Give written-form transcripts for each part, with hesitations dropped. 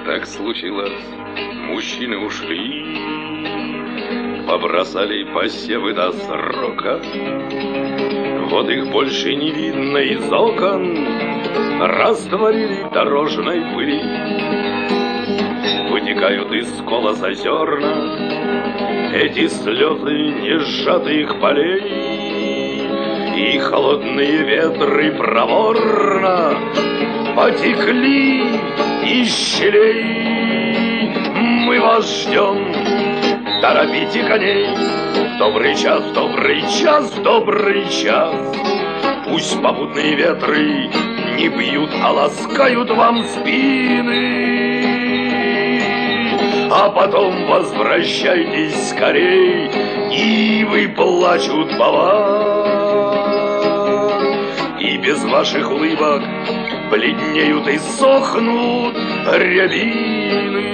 Так случилось, мужчины ушли, побросали посевы до срока. Вот их больше не видно из окон, растворили в дорожной пыли. Вытекают из колоса зерна эти слезы несжатых полей, и холодные ветры проворно потекли из щелей. Мы вас ждем, торопите коней, добрый час, добрый час, добрый час. Пусть попутные ветры не бьют, а ласкают вам спины. А потом возвращайтесь скорей, ивы плачут по вам. И без ваших улыбок бледнеют и сохнут рябины.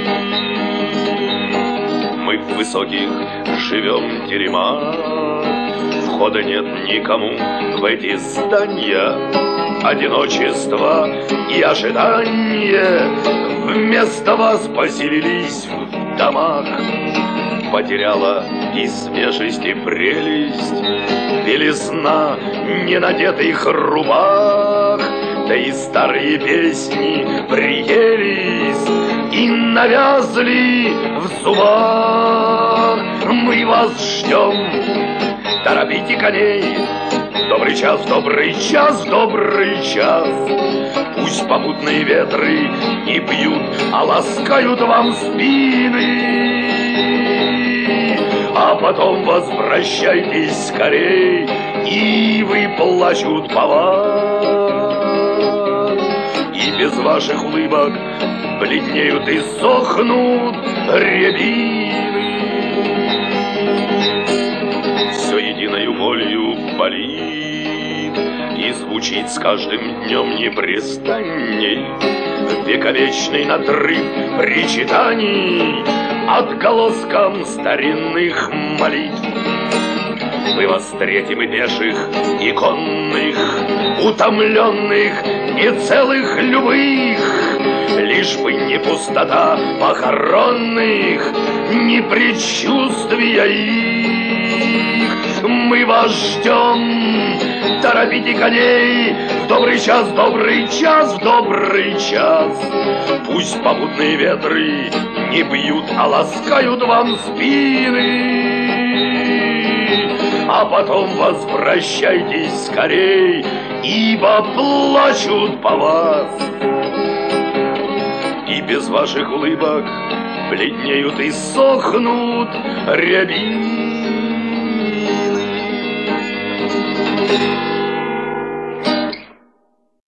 Мы в высоких живем теремах, входа нет никому в эти здания. Одиночество и ожидание вместо вас поселились в домах. Потеряла и свежесть, и прелесть белизна ненадетых рубах. Да и старые песни приелись и навязли в зубах. Мы вас ждем, торопите коней, добрый час, добрый час, добрый час. Пусть попутные ветры не бьют, а ласкают вам спины. А потом возвращайтесь скорей, ивы плачут по вам. И без ваших улыбок бледнеют и сохнут рябины. Все единою болью болит и звучит с каждым днем непрестанней вековечный надрыв причитаний отголоском старинных молитв. Мы вас встретим и пеших, и конных, утомленных, нецелых любых, лишь бы не пустота похоронных, не предчувствия их. Мы вас ждем, торопите коней, в добрый час, в добрый час, в добрый час. Пусть попутные ветры не бьют, а ласкают вам спины. А потом возвращайтесь скорей, ибо плачут по вас. И без ваших улыбок бледнеют и сохнут рябины.